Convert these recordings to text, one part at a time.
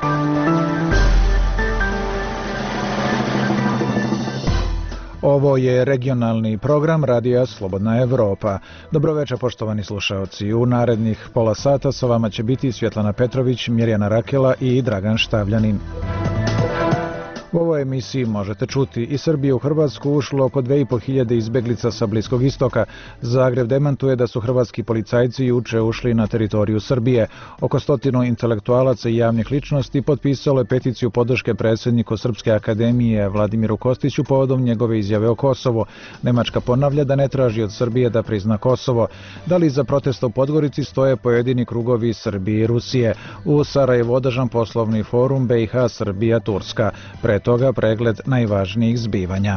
Ovo je regionalni program Radija Slobodna Evropa. Dobroveče, poštovani slušaoci. U narednih pola sata sa vama će biti Svjetlana Petrović, Mirjana Rakela i Dragan Štavljanin. U ovoj emisiji možete čuti: iz Srbije u Hrvatsku ušlo oko 2500 izbeglica sa Bliskog istoka. Zagreb demantuje da su hrvatski policajci juče ušli na teritoriju Srbije. Oko 100 intelektualaca i javnih ličnosti potpisalo je peticiju podrške predsjedniku Srpske akademije Vladimiru Kostiću povodom njegove izjave o Kosovu. Nemačka ponavlja da ne traži od Srbije da prizna Kosovo. Da li iza protesta u Podgorici stoje pojedini krugovi Srbije i Rusije? U Sarajevu održan poslovni forum BiH Srbija Turska. Pre toga pregled najvažnijih zbivanja.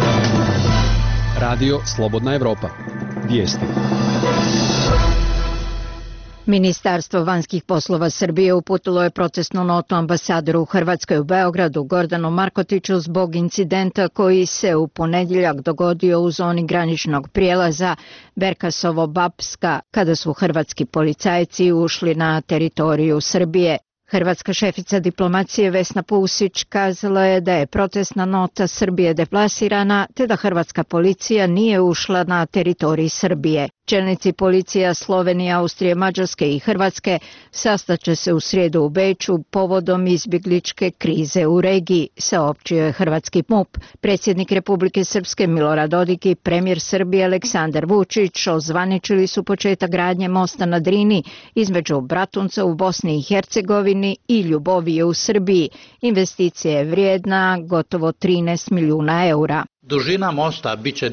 Radio Slobodna Evropa. Vijesti. Ministarstvo vanjskih poslova Srbije uputilo je protestnu notu ambasadoru u Hrvatskoj u Beogradu Gordanu Markotiću zbog incidenta koji se u ponedjeljak dogodio u zoni graničnog prijelaza Berkasovo-Bapska kada su hrvatski policajci ušli na teritoriju Srbije. Hrvatska šefica diplomacije Vesna Pusić kazala je da je protestna nota Srbije deplasirana te da hrvatska policija nije ušla na teritorij Srbije. Čelnici policija Slovenije, Austrije, Mađarske i Hrvatske sastaće se u srijedu u Beču povodom izbjegličke krize u regiji, saopćio je hrvatski MUP. Predsjednik Republike Srpske Milorad Dodik i premijer Srbije Aleksandar Vučić ozvaničili su početak gradnje mosta na Drini između Bratunca u Bosni i Hercegovini i Ljubovije u Srbiji. Investicija je vrijedna gotovo 13 milijuna eura. Dužina mosta biće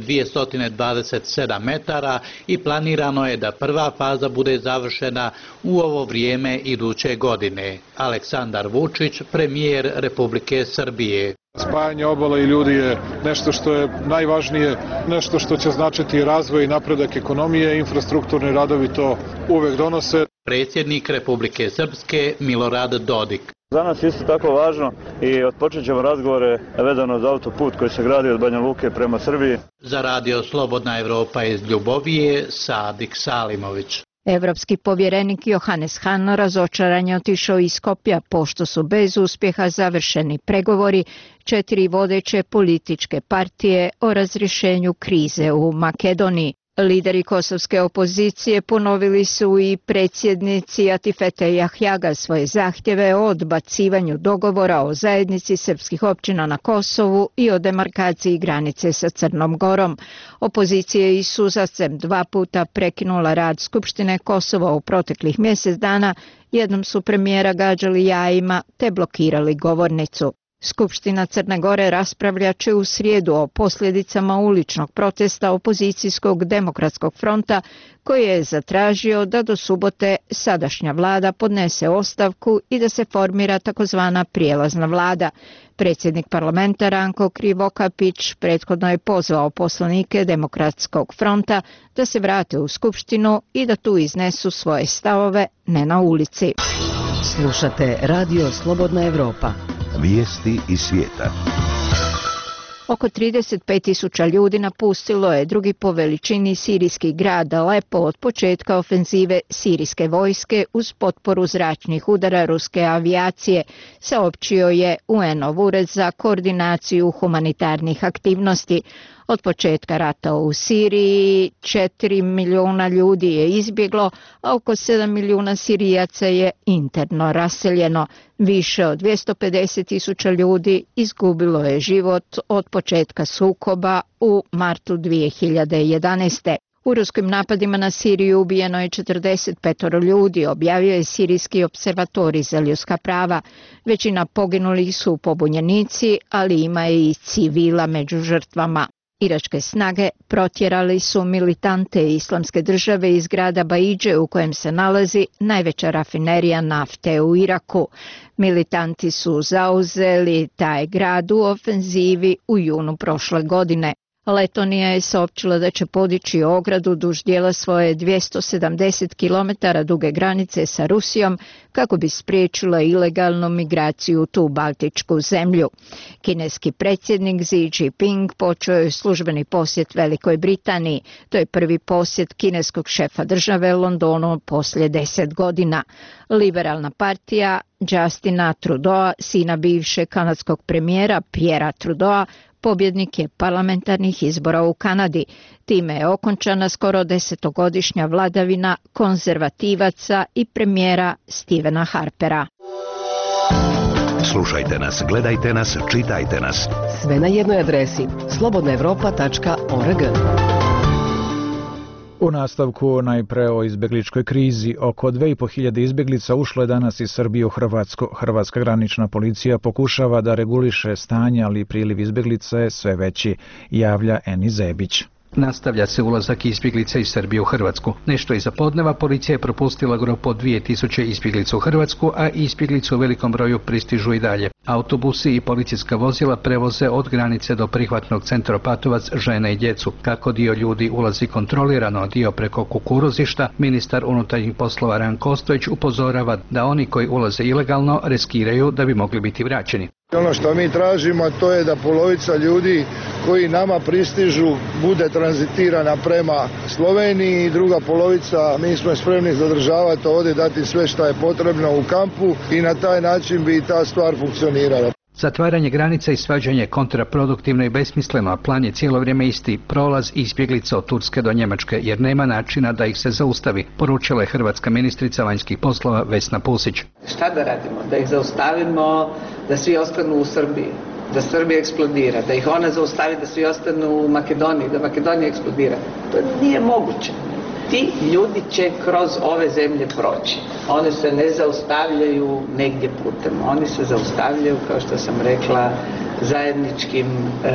227 metara i planirano je da prva faza bude završena u ovo vrijeme iduće godine. Aleksandar Vučić, premijer Republike Srbije. Spajanje obale i ljudi je nešto što je najvažnije, nešto što će značiti razvoj i napredak ekonomije, infrastrukturni radovi to uvek donose. Predsjednik Republike Srpske Milorad Dodik. Za nas je isto tako važno i otpočet ćemo razgovore vezano za autoput koji se gradi od Banja Luke prema Srbiji. Za Radio Slobodna Evropa iz Ljubovije, Sadik Salimović. Evropski povjerenik Johannes Hahn razočaran je otišao iz Skopja pošto su bez uspjeha završeni pregovori 4 vodeće političke partije o razrješenju krize u Makedoniji. Lideri kosovske opozicije ponovili su i predsjednici Atifete Jahjaga svoje zahtjeve o odbacivanju dogovora o zajednici srpskih općina na Kosovu i o demarkaciji granice sa Crnom Gorom. Opozicija je i suzavcem 2 puta prekinula rad Skupštine Kosova u proteklih mjesec dana, jednom su premijera gađali jajima te blokirali govornicu. Skupština Crne Gore raspravljat će u srijedu o posljedicama uličnog protesta opozicijskog demokratskog fronta koji je zatražio da do subote sadašnja vlada podnese ostavku i da se formira takozvana prijelazna vlada. Predsjednik parlamenta Ranko Krivokapić prethodno je pozvao poslanike demokratskog fronta da se vrate u Skupštinu i da tu iznesu svoje stavove, ne na ulici. Slušate Radio Slobodna Evropa. Vijesti iz svijeta. Oko 35.000 ljudi napustilo je drugi po veličini sirijski grad Alepo od početka ofenzive sirijske vojske uz potporu zračnih udara ruske avijacije, saopćio je UN-ov ured za koordinaciju humanitarnih aktivnosti. Od početka rata u Siriji 4 milijuna ljudi je izbjeglo, a oko 7 milijuna Sirijaca je interno raseljeno. Više od 250.000 ljudi izgubilo je život od početka sukoba u martu 2011. U ruskim napadima na Siriju ubijeno je 45 ljudi, objavio je Sirijski observatorij za ljudska prava. Većina poginulih su pobunjenici, ali ima i civila među žrtvama. Iračke snage protjerali su militante Islamske države iz grada Baidže u kojem se nalazi najveća rafinerija nafte u Iraku. Militanti su zauzeli taj grad u ofenzivi u junu prošle godine. Letonija je saopćila da će podići ogradu duž dijela svoje 270 km duge granice sa Rusijom kako bi spriječila ilegalnu migraciju u tu baltičku zemlju. Kineski predsjednik Xi Jinping počeo je službeni posjet Velikoj Britaniji. To je prvi posjet kineskog šefa države Londonu poslije 10 godina. Liberalna partija Justina Trudeau, sina bivšeg kanadskog premijera Pierrea Trudeau, pobjednik je parlamentarnih izbora u Kanadi. Time je okončana skoro 10-godišnja vladavina konzervativaca i premijera Stephena Harpera. Slušajte nas, gledajte nas, čitajte nas. Sve na jednoj adresi slobodnaevropa.org. U nastavku najpre o izbjegličkoj krizi. Oko 2.500 izbjeglica ušlo je danas iz Srbije u Hrvatsku. Hrvatska granična policija pokušava da reguliše stanje, ali priliv izbjeglica je sve veći, javlja Eni Zebić. Nastavlja se ulazak izbjeglica iz Srbije u Hrvatsku. Nešto iza podneva policija je propustila grupu od 2000 izbjeglica u Hrvatsku, a izbjeglice u velikom broju pristižu i dalje. Autobusi i policijska vozila prevoze od granice do prihvatnog centra Opatovac žene i djecu. Kako dio ljudi ulazi kontrolirano, dio preko kukuruzišta, ministar unutarnjih poslova Ranko Ostojić upozorava da oni koji ulaze ilegalno riskiraju da bi mogli biti vraćeni. Ono što mi tražimo, to je da polovica ljudi koji nama pristižu bude tranzitirana prema Sloveniji i druga polovica mi smo spremni zadržavati ovdje, dati sve što je potrebno u kampu i na taj način bi ta stvar funkcionirala. Zatvaranje granica i svađanje kontraproduktivno i besmisleno, a plan je cijelo vrijeme isti, prolaz izbjeglica od Turske do Njemačke, jer nema načina da ih se zaustavi, poručila je hrvatska ministrica vanjskih poslova Vesna Pusić. Šta da radimo? Da ih zaustavimo, da svi ostanu u Srbiji, da Srbija eksplodira, da ih ona zaustavi, da svi ostanu u Makedoniji, da Makedonija eksplodira. To nije moguće. Ti ljudi će kroz ove zemlje proći. Oni se ne zaustavljaju negdje putem. Oni se zaustavljaju, kao što sam rekla, zajedničkim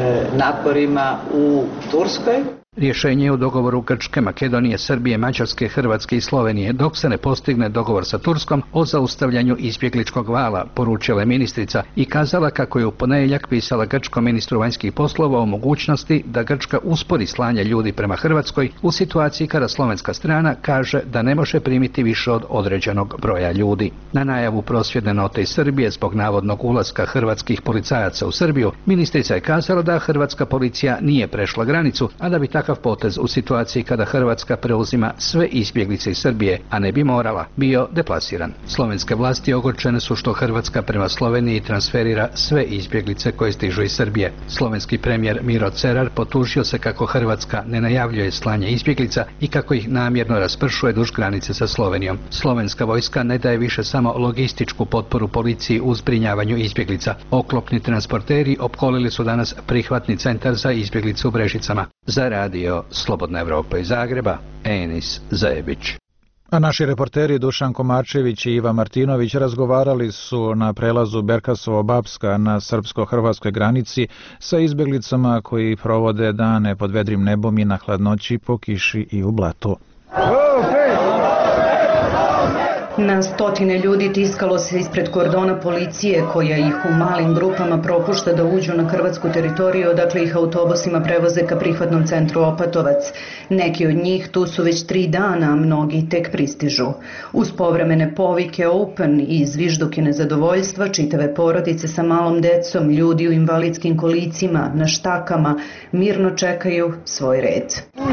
naporima u Turskoj. Rješenje je u dogovoru Grčke, Makedonije, Srbije, Mađarske, Hrvatske i Slovenije, dok se ne postigne dogovor sa Turskom o zaustavljanju izbjegličkog vala, poručila je ministrica i kazala kako je u ponedjeljak pisala grčkom ministru vanjskih poslova o mogućnosti da Grčka uspori slanje ljudi prema Hrvatskoj u situaciji kada slovenska strana kaže da ne može primiti više od određenog broja ljudi. Na najavu prosvjedne note iz Srbije zbog navodnog ulaska hrvatskih policajaca u Srbiju, ministrica je kazala da hrvatska policija nije prešla granicu, a da bi takav potez u situaciji kada Hrvatska preuzima sve izbjeglice iz Srbije, a ne bi morala, bio deplasiran. Slovenske vlasti ogorčene su što Hrvatska prema Sloveniji transferira sve izbjeglice koje stižu iz Srbije. Slovenski premijer Miro Cerar potužio se kako Hrvatska ne najavljuje slanje izbjeglica i kako ih namjerno raspršuje duž granice sa Slovenijom. Slovenska vojska ne daje više samo logističku potporu policiji u zbrinjavanju izbjeglica. Oklopni transporteri opkolili su danas prihvatni centar za izbjeglice u Brežicama. Za radio Slobodna Evropa iz Zagreba, Enis Zebić. A naši reporteri Dušan Komarčević i Iva Martinović razgovarali su na prelazu Berkasovo-Bapska na srpsko-hrvatskoj granici sa izbjeglicama koji provode dane pod vedrim nebom i na hladnoći, po kiši i u blatu. Na stotine ljudi tiskalo se ispred kordona policije koja ih u malim grupama propušta da uđu na hrvatsku teritoriju, odakle ih autobusima prevoze ka prihvatnom centru Opatovac. Neki od njih tu su već 3 dana, a mnogi tek pristižu. Uz povremene povike Open i zvižduke nezadovoljstva, čitave porodice sa malom decom, ljudi u invalidskim kolicima, na štakama, mirno čekaju svoj red.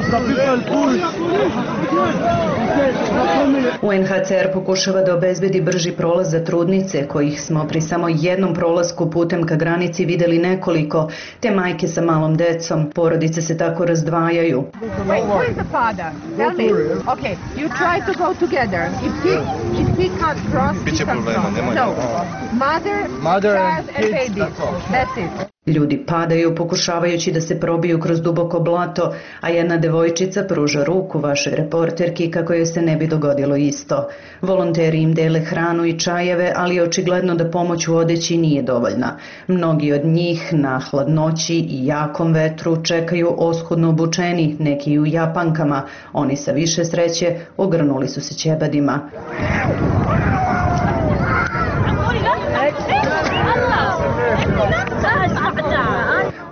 UNHCR pokušava da obezbedi brži prolaz za trudnice, kojih smo pri samo jednom prolasku putem ka granici videli nekoliko, te majke sa malom decom. Porodice se tako razdvajaju. Ljudi padaju pokušavajući da se probiju kroz duboko blato, a jedna devojčica pruža ruku vašoj reporterki kako joj se ne bi dogodilo isto. Volonteri im dele hranu i čajeve, ali je očigledno da pomoć u odeći nije dovoljna. Mnogi od njih na hladnoći i jakom vetru čekaju oskudno obučeni, neki u japankama. Oni sa više sreće ogrnuli su se ćebadima.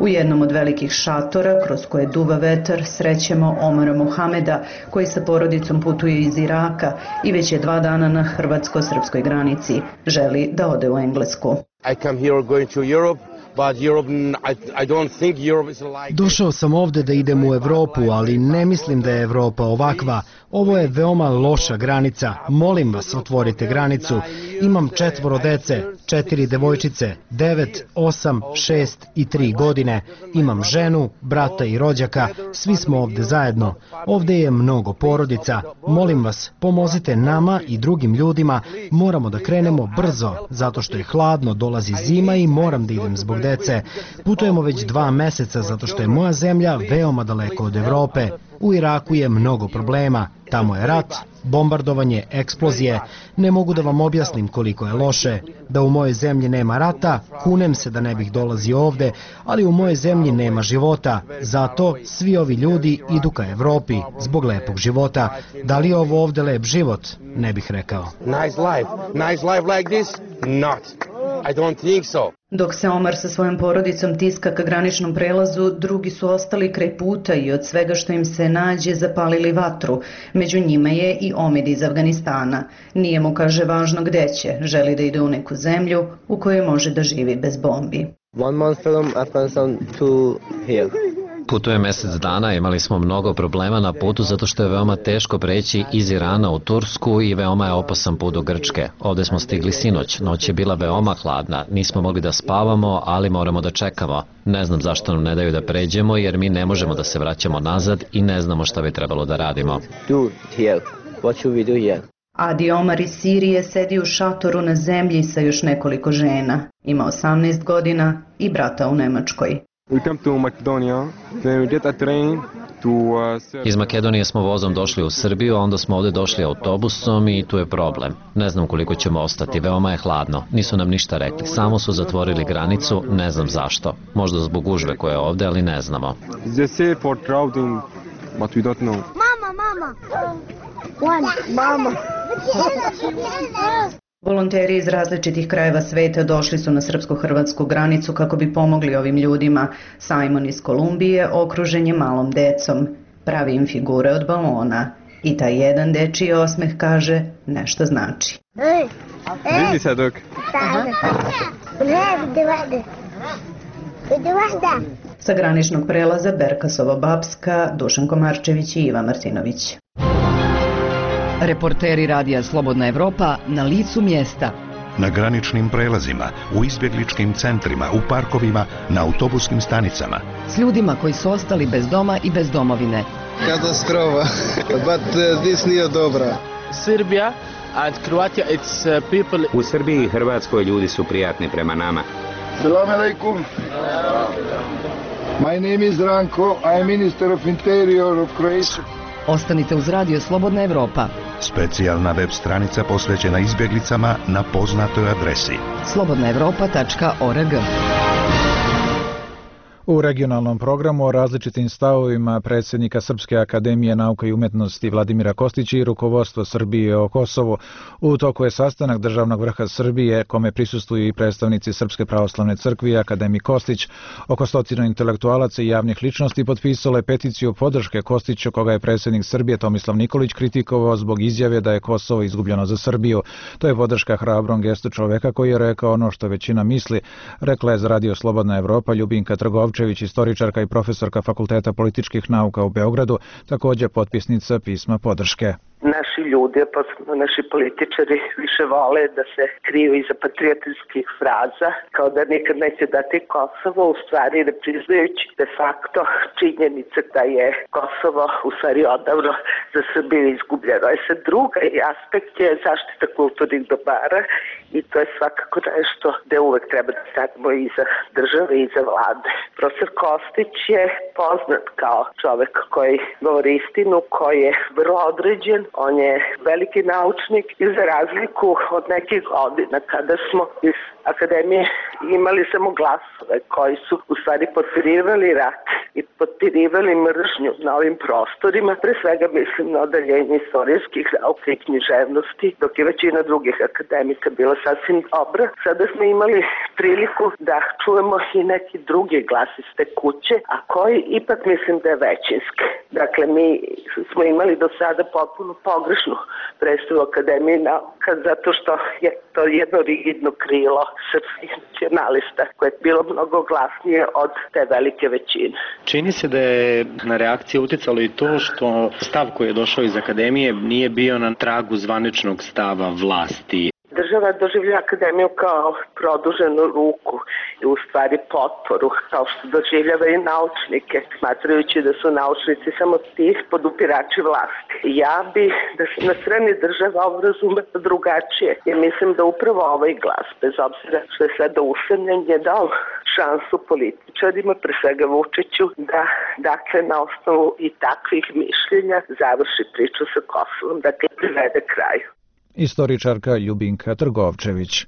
U jednom od velikih šatora, kroz koje duva vetar, srećemo Omara Mohameda, koji sa porodicom putuje iz Iraka i već je 2 dana na hrvatsko-srpskoj granici. Želi da ode u Englesku. Došao sam ovde da idem u Evropu, ali ne mislim da je Evropa ovakva. Ovo je veoma loša granica. Molim vas, otvorite granicu. Imam 4 dece, 4 devojčice, 9, 8, 6 i 3 godine. Imam ženu, brata i rođaka. Svi smo ovde zajedno. Ovde je mnogo porodica. Molim vas, pomozite nama i drugim ljudima. Moramo da krenemo brzo, zato što je hladno, dolazi zima i moram da idem zbog dece. Putujemo već 2 meseca zato što je moja zemlja veoma daleko od Evrope. U Iraku je mnogo problema. Tamo je rat, bombardovanje, eksplozije. Ne mogu da vam objasnim koliko je loše. Da u mojoj zemlji nema rata, kunem se da ne bih dolazio ovde, ali u mojoj zemlji nema života. Zato svi ovi ljudi idu ka Evropi zbog lepog života. Da li je ovo ovde lep život? Ne bih rekao. Nice life like this? Not. I don't think so. Dok se Omar sa svojom porodicom tiska ka graničnom prelazu, drugi su ostali kraj puta i od svega što im se nađe zapalili vatru. Među njima je i Omid iz Afganistana. Nije mu, kaže, važno gde će. Želi da ide u neku zemlju u kojoj može da živi bez bombi. 1 month from Afghanistan to here. Putuje mesec dana, imali smo mnogo problema na putu zato što je veoma teško preći iz Irana u Tursku i veoma je opasan put do Grčke. Ovde smo stigli sinoć, noć je bila veoma hladna, nismo mogli da spavamo, ali moramo da čekamo. Ne znam zašto nam ne daju da pređemo jer mi ne možemo da se vraćamo nazad i ne znamo šta bi trebalo da radimo. Adi Omar iz Sirije sedi u šatoru na zemlji sa još nekoliko žena. Ima 18 godina i brata u Nemačkoj. Iz Makedonije smo vozom došli u Srbiju, a onda smo ovde došli autobusom i tu je problem. Ne znam koliko ćemo ostati, veoma je hladno. Nisu nam ništa rekli, samo su zatvorili granicu, ne znam zašto. Možda zbog gužve koja je ovde, ali ne znamo. Mama. Volonteri iz različitih krajeva sveta došli su na srpsko-hrvatsku granicu kako bi pomogli ovim ljudima. Simon iz Kolumbije okružen je malom decom. Pravi im figure od balona. I taj jedan dečiji osmeh, kaže, nešto znači. Vidi se dok. Sa graničnog prelaza Berkasova-Babska, Dušan Komarčević i Iva Martinović. Reporteri Radija Slobodna Evropa na licu mjesta. Na graničnim prelazima, u izbjegličkim centrima, u parkovima, na autobuskim stanicama. S ljudima koji su ostali bez doma i bez domovine. Katastrofa, but this nije dobra. Srbija and Croatia, it's people... U Srbiji i Hrvatskoj ljudi su prijatni prema nama. Salam alaikum. My name is Ranko, I am Minister of Interior of Croatia. Ostanite uz Radio Slobodna Evropa. Specijalna web stranica posvećena izbjeglicama na poznatoj adresi slobodnaevropa.org. U regionalnom programu o različitim stavovima predsjednika Srpske akademije nauke i umjetnosti Vladimira Kostića i rukovodstvo Srbije o Kosovu. U toku je sastanak državnog vrha Srbije, kome prisustvuju i predstavnici Srpske pravoslavne crkve i akademik Kostić. Oko 100 intelektualaca i javnih ličnosti potpisalo je peticiju podrške Kostiću, koga je predsjednik Srbije Tomislav Nikolić kritikovao zbog izjave da je Kosovo izgubljeno za Srbiju. To je podrška hrabrom gestu čoveka koji je rekao ono što većina misli, rekla je za Radio Slobodna Evropa Ljubinka Trgovčević, istoričarka i profesorka Fakulteta političkih nauka u Beogradu, također potpisnica pisma podrške. Naši ljudi, posebno naši političari, više vole da se kriju iza patriotskih fraza, kao da nikad neće dati Kosovo, u stvari ne priznajući de facto činjenice da je Kosovo u stvari odavno za Srbiju izgubljeno. Sad druga aspekt je zaštita kulturnih dobara i to je svakako nešto gde uvek treba da stanemo iza države i iza vlade. Profesor Kostić je poznat kao čovek koji govori istinu, koji je vrlo određen. On je veliki naučnik i za razliku od nekih godina kada smo iz akademije imali samo glasove koji su u stvari potpirivali rat i potpirivali mržnju na ovim prostorima, pre svega mislim na odeljenje istorijskih nauka i književnosti, dok je većina drugih akademika bila sasvim dobra. Sada smo imali priliku da čujemo i neki drugi glas iz te kuće, a koji ipak mislim da je većinski. Dakle, mi smo imali do sada potpuno pogrešnu predstavu Akademije nauka, zato što je to jedno rigidno krilo srpskih nacionalista koje je bilo mnogo glasnije od te velike većine. Čini se da je na reakcije uticalo i to što stav koji je došao iz Akademije nije bio na tragu zvaničnog stava vlasti. Država doživlja Akademiju kao produženu ruku i u stvari potporu, kao što doživljava i naučnike, smatrajući da su naučnici samo ti podupirači vlasti. Ja bi da se na strani država ovo razume drugačije i mislim da upravo ovaj glas, bez obzira što je sada usamljen, je dao šansu političarima, pre svega Vučiću, da dakle na osnovu i takvih mišljenja završi priču sa Kosovom, dakle privede kraju. Istoričarka Ljubinka Trgovčević.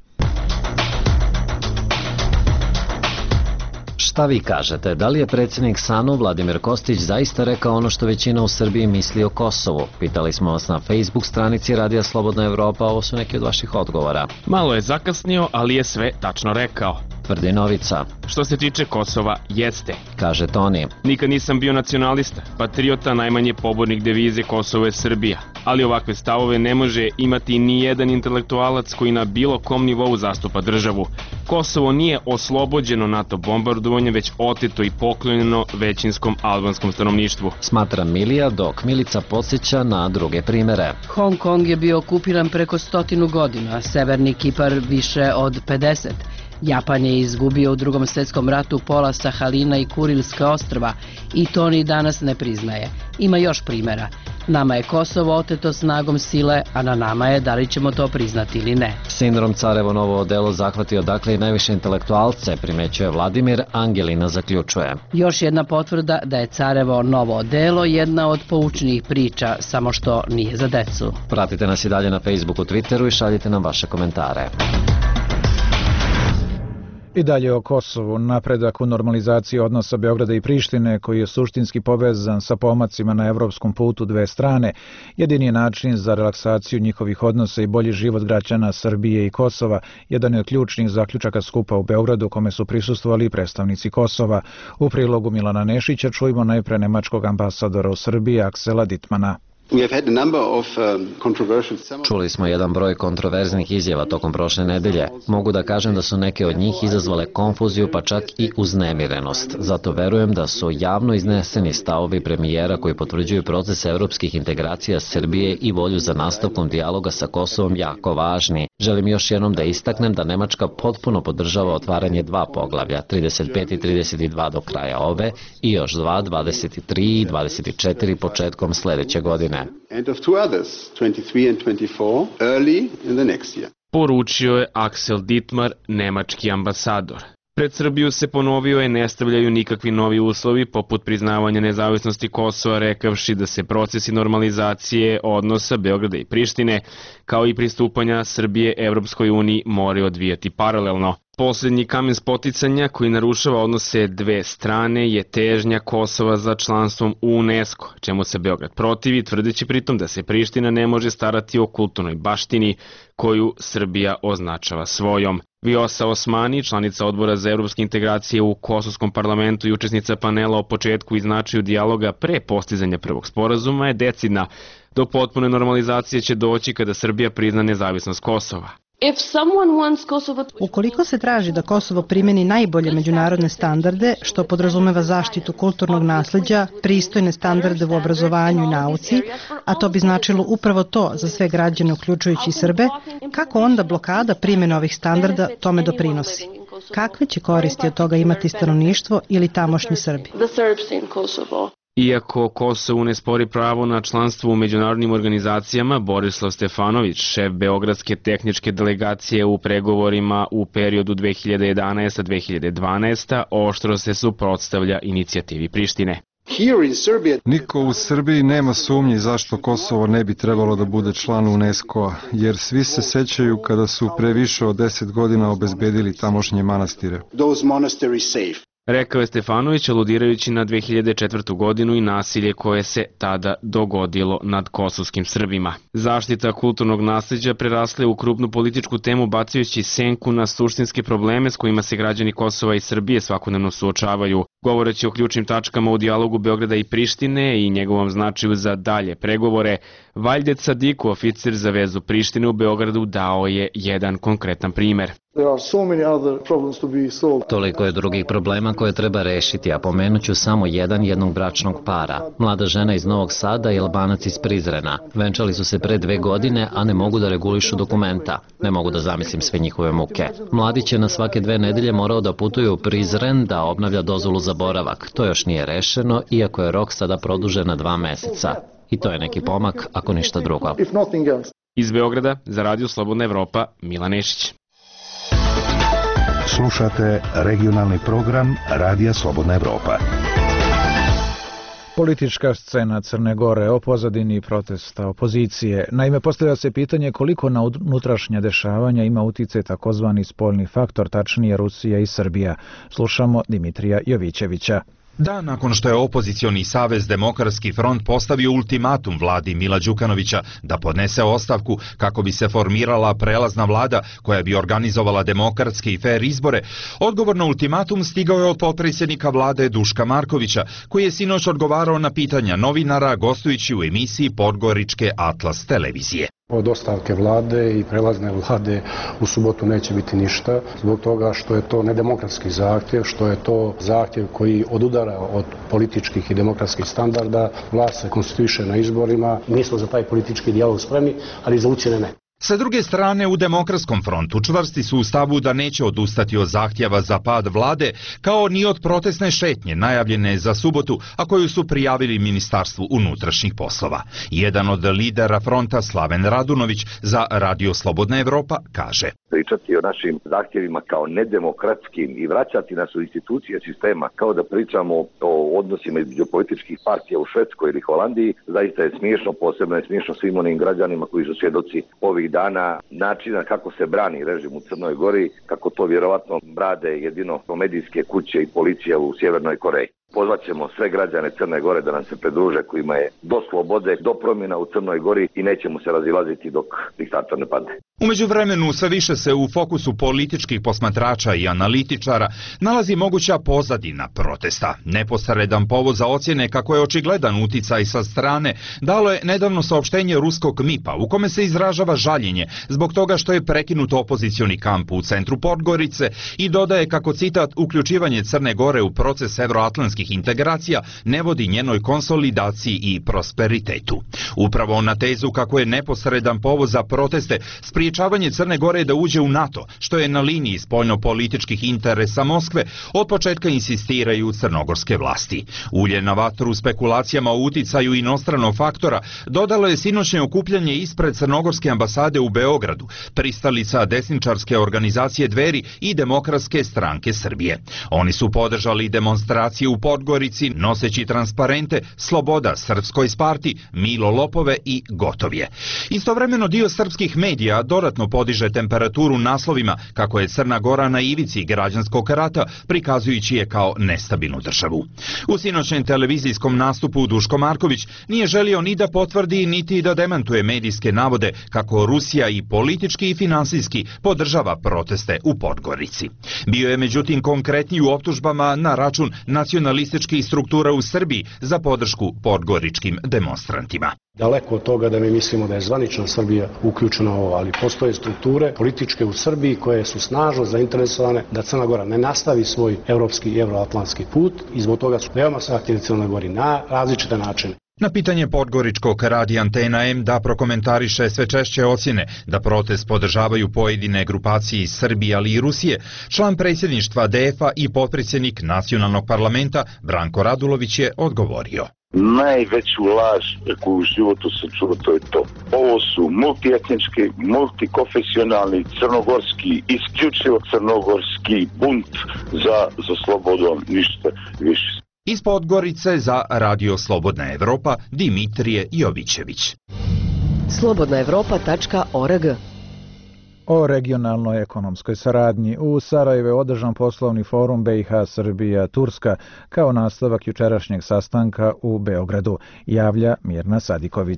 Šta vi kažete? Da li je predsjednik SANU Vladimir Kostić zaista rekao ono što većina u Srbiji misli o Kosovu? Pitali smo vas na Facebook stranici Radija Slobodna Evropa, ovo su neki od vaših odgovora. Malo je zakasnio, ali je sve tačno rekao. Tvrdi Novica. Što se tiče Kosova, jeste. Kaže Toni. Nikad nisam bio nacionalista, patriota, najmanje pobornik devize Kosovo je Srbija. Ali ovakve stavove ne može imati ni jedan intelektualac koji na bilo kom nivou zastupa državu. Kosovo nije oslobođeno NATO bombardovanje, već oteto i poklonjeno većinskom albanskom stanovništvu. Smatra Milija, dok Milica podsjeća na druge primere. Hong Kong je bio okupiran preko 100 godina, Severni Kipar više od 50. Japan je izgubio u Drugom svjetskom ratu pola Sahalina i Kurilska ostrva i to ni danas ne priznaje. Ima još primjera. Nama je Kosovo oteto snagom sile, a na nama je da li ćemo to priznati ili ne. Sindrom Carevo Novo odelo zahvatio dakle i najviše intelektualce, primećuje Vladimir, Angelina zaključuje. Još jedna potvrda da je Carevo Novo odelo jedna od poučnih priča, samo što nije za decu. Pratite nas i dalje na Facebooku, Twitteru i šaljite nam vaše komentare. I dalje o Kosovu, napredak u normalizaciji odnosa Beograda i Prištine, koji je suštinski povezan sa pomacima na evropskom putu dve strane, jedini je način za relaksaciju njihovih odnosa i bolji život građana Srbije i Kosova, jedan je od ključnih zaključaka skupa u Beogradu, kome su prisustvovali predstavnici Kosova. U prilogu Milana Nešića čujemo najpre nemačkog ambasadora u Srbiji, Aksela Dittmana. Čuli smo jedan broj kontroverznih izjava tokom prošle nedelje. Mogu da kažem da su neke od njih izazvale konfuziju pa čak i uznemirenost. Zato verujem da su javno izneseni stavovi premijera koji potvrđuju proces evropskih integracija Srbije i volju za nastavkom dijaloga sa Kosovom jako važni. Želim još jednom da istaknem da Nemačka potpuno podržava otvaranje dva poglavlja, 35 i 32 do kraja ove i još 2, 23 i 24 početkom sljedeće godine. Poručio je Aksel Dittmar, nemački ambasador. Pred Srbiju se ponovio je ne stavljaju nikakvi novi uslovi poput priznavanja nezavisnosti Kosova, rekavši da se procesi normalizacije odnosa Beograda i Prištine kao i pristupanja Srbije Evropskoj uniji moraju odvijati paralelno. Posljednji kamen spoticanja koji narušava odnose dve strane je težnja Kosova za članstvom u UNESCO, čemu se Beograd protivi, tvrdeći pritom da se Priština ne može starati o kulturnoj baštini koju Srbija označava svojom. Vjosa Osmani, članica odbora za evropske integracije u Kosovskom parlamentu i učesnica panela o početku i značaju dijaloga pre postizanja prvog sporazuma, je decidna. Do potpune normalizacije će doći kada Srbija prizna nezavisnost Kosova. Ukoliko se traži da Kosovo primeni najbolje međunarodne standarde, što podrazumeva zaštitu kulturnog nasleđa, pristojne standarde u obrazovanju i nauci, a to bi značilo upravo to za sve građane uključujući Srbe, kako onda blokada primjene ovih standarda tome doprinosi? Kakve će koristi od toga imati stanovništvo ili tamošnji Srbi? Iako Kosovu ne spori pravo na članstvo u međunarodnim organizacijama, Borislav Stefanović, šef Beogradske tehničke delegacije u pregovorima u periodu 2011-2012, oštro se suprotstavlja inicijativi Prištine. Niko u Srbiji nema sumnji zašto Kosovo ne bi trebalo da bude član UNESCO-a, jer svi se sećaju kada su pre više od 10 godina obezbedili tamošnje manastire. Rekao je Stefanović, aludirajući na 2004. godinu i nasilje koje se tada dogodilo nad kosovskim Srbima. Zaštita kulturnog nasljeđa prerasla u krupnu političku temu, bacajući senku na suštinske probleme s kojima se građani Kosova i Srbije svakodnevno suočavaju. Govoreći o ključnim tačkama u dijalogu Beograda i Prištine i njegovom značaju za dalje pregovore, Valdet Sadiku, oficir za vezu Prištine u Beogradu, dao je jedan konkretan primer. Toliko je drugih problema koje treba rešiti, a pomenuću samo jednog bračnog para. Mlada žena iz Novog Sada i Albanac iz Prizrena. Venčali su se pre 2 godine, a ne mogu da regulišu dokumenta. Ne mogu da zamislim sve njihove muke. Mladić je na svake 2 nedelje morao da putuje u Prizren da obnavlja dozvolu za boravak. To još nije rešeno, iako je rok sada produžen na 2 meseca. I to je neki pomak, ako ništa drugo. Iz Beograda, za Radio Slobodna Evropa, Milan Nešić. Slušate regionalni program Radija Slobodna Evropa. Politička scena Crne Gore o pozadini protesta opozicije. Naime, postavlja se pitanje koliko na unutrašnja dešavanja ima uticaj takozvani spoljni faktor, tačnije Rusija i Srbija. Slušamo Dimitrija Jovićevića. Dan nakon što je opozicioni savez Demokratski front postavio ultimatum vladi Mila Đukanovića da podnese ostavku kako bi se formirala prelazna vlada koja bi organizovala demokratske i fer izbore, odgovor na ultimatum stigao je od potpredsjednika vlade Duška Markovića, koji je sinoć odgovarao na pitanja novinara gostujući u emisiji Podgoričke Atlas televizije. Od ostavke vlade i prelazne vlade u subotu neće biti ništa, zbog toga što je to nedemokratski zahtjev, što je to zahtjev koji odudara od političkih i demokratskih standarda. Vlast se konstituiše na izborima. Mi smo za taj politički dijalog spremni, ali za ucjene ne. Sa druge strane, u Demokratskom frontu čvrsti su u stavu da neće odustati od zahtjeva za pad vlade, kao ni od protestne šetnje najavljene za subotu, a koju su prijavili Ministarstvu unutrašnjih poslova. Jedan od lidera fronta, Slaven Radunović, za Radio Slobodna Evropa kaže: Pričati o našim zahtjevima kao nedemokratskim i vraćati nas u institucije sistema, kao da pričamo o odnosima između političkih partija u Švedskoj ili Holandiji, zaista je smiješno, posebno je smiješno svim onim građanima koji su svjedoci ovih dana načina kako se brani režim u Crnoj Gori, kako to vjerovatno brade jedino medijske kuće i policija u Sjevernoj Koreji. Pozvaćemo sve građane Crne Gore da nam se pridruže, kojima je do slobode, do promjena u Crnoj Gori i nećemo se razilaziti dok diktator ne padne. U međuvremenu sve više se u fokusu političkih posmatrača i analitičara nalazi moguća pozadina protesta. Neposredan povod za ocjene kako je očigledan uticaj sa strane dalo je nedavno saopštenje ruskog MIP-a u kome se izražava žaljenje zbog toga što je prekinut opozicioni kamp u centru Podgorice i dodaje kako, citat, uključivanje Crne Gore u proces evroatlantskih integracija ne vodi njenoj konsolidaciji i prosperitetu. Upravo na tezu kako je neposredan povod za proteste spriječavanje Crne Gore da uđe u NATO, što je na liniji spoljno-političkih interesa Moskve, od početka insistiraju crnogorske vlasti. Ulje na vatru spekulacijama o uticaju inostranog faktora dodalo je sinoćnje okupljanje ispred crnogorske ambasade u Beogradu, pristalica desničarske organizacije Dveri i Demokratske stranke Srbije. Oni su podržali demonstracije u Podgorici noseći transparente Sloboda Srpskoj Sparti, Milo Lopove i Gotovje. Istovremeno dio srpskih medija dodatno podiže temperaturu naslovima kako je Crna Gora na ivici građanskog rata, prikazujući je kao nestabilnu državu. U sinoćnem televizijskom nastupu Duško Marković nije želio ni da potvrdi niti da demantuje medijske navode kako Rusija i politički i finansijski podržava proteste u Podgorici. Bio je međutim konkretniji u optužbama na račun nacionalističkih struktura u Srbiji za podršku podgoričkim demonstrantima. Daleko od toga da mi mislimo da je zvanična Srbija uključena u ovo, ali postoje strukture političke u Srbiji koje su snažno zainteresovane da Crna Gora ne nastavi svoj evropski i evroatlantski put i zbog toga su veoma zahtjevni Crnoj Gori na različite načine. Na pitanje Podgoričkog radija Antena M da prokomentariše sve češće ocjene da protest podržavaju pojedine grupacije iz Srbije, ali i Rusije, član predsjedništva DF-a i potpredsjednik nacionalnog parlamenta Branko Radulović je odgovorio: Najveću laž koju u životu sam čuo, to je to. Ovo su multietnički, multikonfesionalni, crnogorski, isključivo crnogorski bunt za slobodom, ništa više. Iz Podgorice za Radio Slobodna Evropa, Dimitrije Jovićević. slobodnaevropa.org. O regionalnoj ekonomskoj saradnji u Sarajevu je održan poslovni forum BiH Srbija Turska kao nastavak jučerašnjeg sastanka u Beogradu, javlja Mirna Sadiković.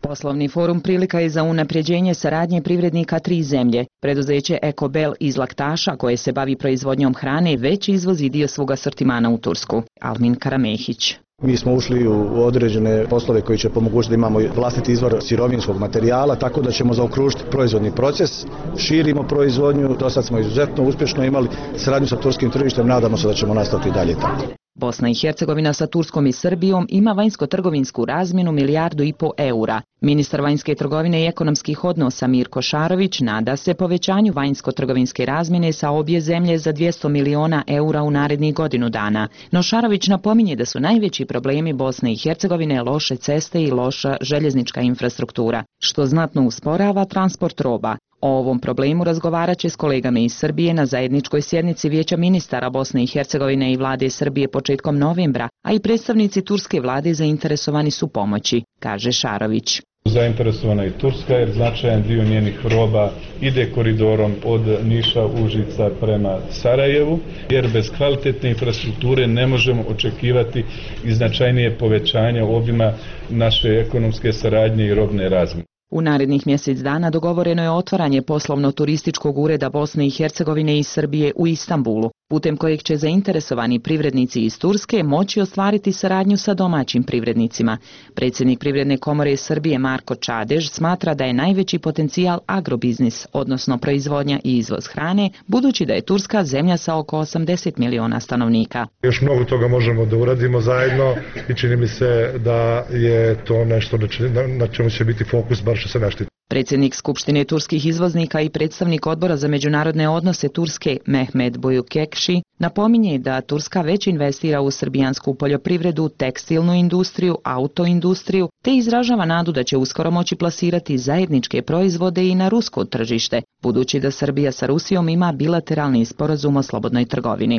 Poslovni forum prilika je za unapređenje saradnje privrednika 3 zemlje. Preduzeće Ekobel iz Laktaša, koje se bavi proizvodnjom hrane, već izvozi dio svog asortimana u Tursku. Almin Karamehić. Mi smo ušli u određene poslove koji će pomogućiti da imamo vlastiti izvor sirovinskog materijala, tako da ćemo zaokružiti proizvodni proces, širimo proizvodnju, do sad smo izuzetno uspješno imali saradnju sa turskim tržištem, nadamo se da ćemo nastaviti i dalje tako. Bosna i Hercegovina sa Turskom i Srbijom ima vanjsko-trgovinsku razmjenu 1,5 milijardu eura. Ministar vanjske trgovine i ekonomskih odnosa Mirko Šarović nada se povećanju vanjsko-trgovinske razmjene sa obje zemlje za 200 miliona eura u narednih godinu dana. No Šarović napominje da su najveći problemi Bosne i Hercegovine loše ceste i loša željeznička infrastruktura, što znatno usporava transport roba. O ovom problemu razgovarat će s kolegama iz Srbije na zajedničkoj sjednici Vijeća ministara Bosne i Hercegovine i vlade Srbije početkom novembra, a i predstavnici turske vlade zainteresovani su pomoći, kaže Šarović. Zainteresovana je Turska jer značajan dio njenih roba ide koridorom od Niša, Užica prema Sarajevu, jer bez kvalitetne infrastrukture ne možemo očekivati i značajnije povećanje obima naše ekonomske saradnje i robne razmjene. U narednih mjesec dana dogovoreno je otvaranje poslovno-turističkog ureda Bosne i Hercegovine i Srbije u Istanbulu, putem kojeg će zainteresovani privrednici iz Turske moći ostvariti saradnju sa domaćim privrednicima. Predsjednik Privredne komore Srbije Marko Čadež smatra da je najveći potencijal agrobiznis, odnosno proizvodnja i izvoz hrane, budući da je Turska zemlja sa oko 80 miliona stanovnika. Još mnogo toga možemo da uradimo zajedno i čini mi se da je to nešto na čemu će biti fokus, bar što se naštiti. Predsjednik Skupštine turskih izvoznika i predstavnik Odbora za međunarodne odnose Turske Mehmet Buyukekši napominje da Turska već investira u srbijansku poljoprivredu, tekstilnu industriju, autoindustriju, te izražava nadu da će uskoro moći plasirati zajedničke proizvode i na rusko tržište, budući da Srbija sa Rusijom ima bilateralni sporazum o slobodnoj trgovini.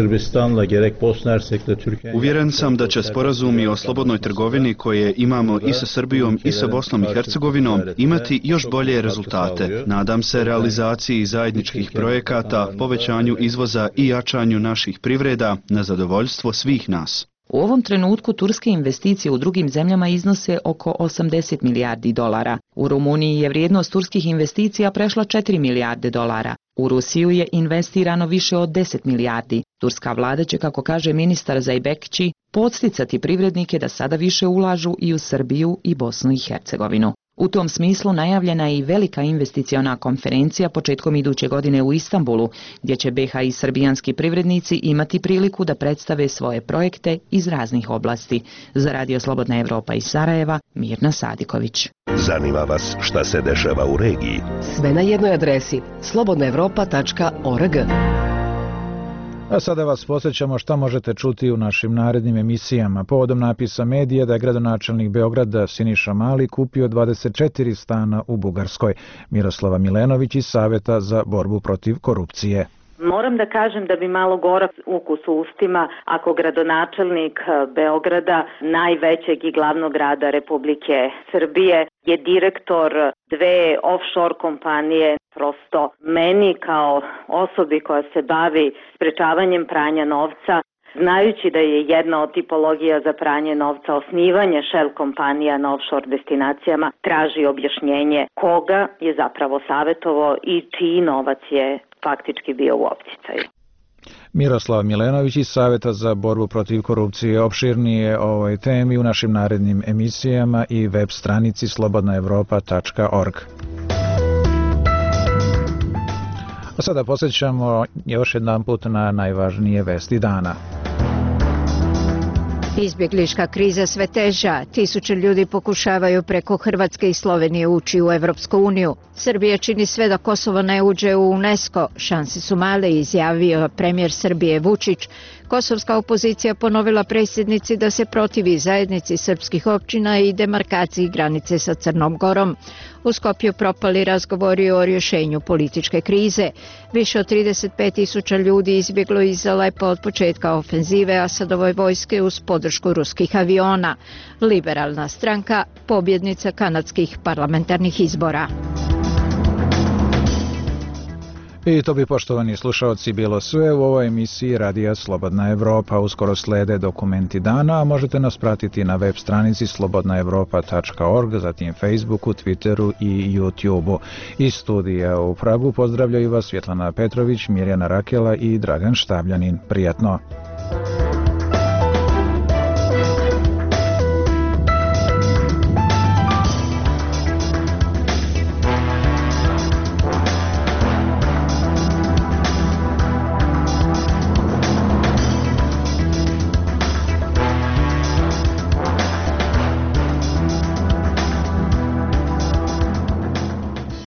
Uvjeren sam da će sporazumi o slobodnoj trgovini koje imamo i sa Srbijom i sa Bosnom i Hercegovinom imati još bolje rezultate. Nadam se realizaciji zajedničkih projekata, povećanju izvoza i jačanju naših privreda na zadovoljstvo svih nas. U ovom trenutku turske investicije u drugim zemljama iznose oko 80 milijardi dolara. U Rumuniji je vrijednost turskih investicija prešla 4 milijarde dolara. U Rusiju je investirano više od 10 milijardi. Turska vlada će, kako kaže ministar Zajbekći, podsticati privrednike da sada više ulažu i u Srbiju i Bosnu i Hercegovinu. U tom smislu najavljena je i velika investiciona konferencija početkom iduće godine u Istanbulu, gdje će BiH i srbijanski privrednici imati priliku da predstave svoje projekte iz raznih oblasti. Za Radio Slobodna Evropa iz Sarajeva, Mirna Sadiković. Zanima vas šta se dešava u regiji? Sve na jednoj adresi slobodnaevropa.org. A sada vas posjećamo šta možete čuti u našim narednim emisijama. Povodom napisa medija da je gradonačelnik Beograda Siniša Mali kupio 24 stana u Bugarskoj. Miroslava Milenović iz Saveta za borbu protiv korupcije. Moram da kažem da bi malo gorak ukus u ustima ako gradonačelnik Beograda, najvećeg i glavnog grada Republike Srbije, je direktor 2 offshore kompanije. Prosto meni kao osobi koja se bavi sprečavanjem pranja novca, znajući da je jedna od tipologija za pranje novca osnivanje shell kompanija na offshore destinacijama, traži objašnjenje koga je zapravo savjetovao i čiji novac je faktički bio u opticaju. Miroslav Milenović iz Saveta za borbu protiv korupcije. Opširnije o ovoj temi u našim narednim emisijama i web stranici slobodnaevropa.org. A sada posjećamo još jedan put na najvažnije vesti dana. Izbjegliška kriza sve teža. Tisuće ljudi pokušavaju preko Hrvatske i Slovenije ući u Evropsku uniju. Srbija čini sve da Kosovo ne uđe u UNESCO. Šanse su male, izjavio premijer Srbije Vučić. Kosovska opozicija ponovila predsjednici da se protivi zajednici srpskih općina i demarkaciji granice sa Crnom Gorom. U Skopju propali razgovori o rješenju političke krize. Više od 35.000 ljudi izbjeglo iz Alepa od početka ofenzive Asadove vojske uz podršku ruskih aviona. Liberalna stranka, pobjednica kanadskih parlamentarnih izbora. I to bi, poštovani slušalci, bilo sve u ovoj emisiji Radija Slobodna Evropa. Uskoro slede dokumenti dana, a možete nas pratiti na web stranici slobodnaevropa.org, zatim Facebooku, Twitteru i YouTubeu. Iz studija u Pragu pozdravljaju vas Svjetlana Petrović, Mirjana Rakela i Dragan Štavljanin. Prijatno!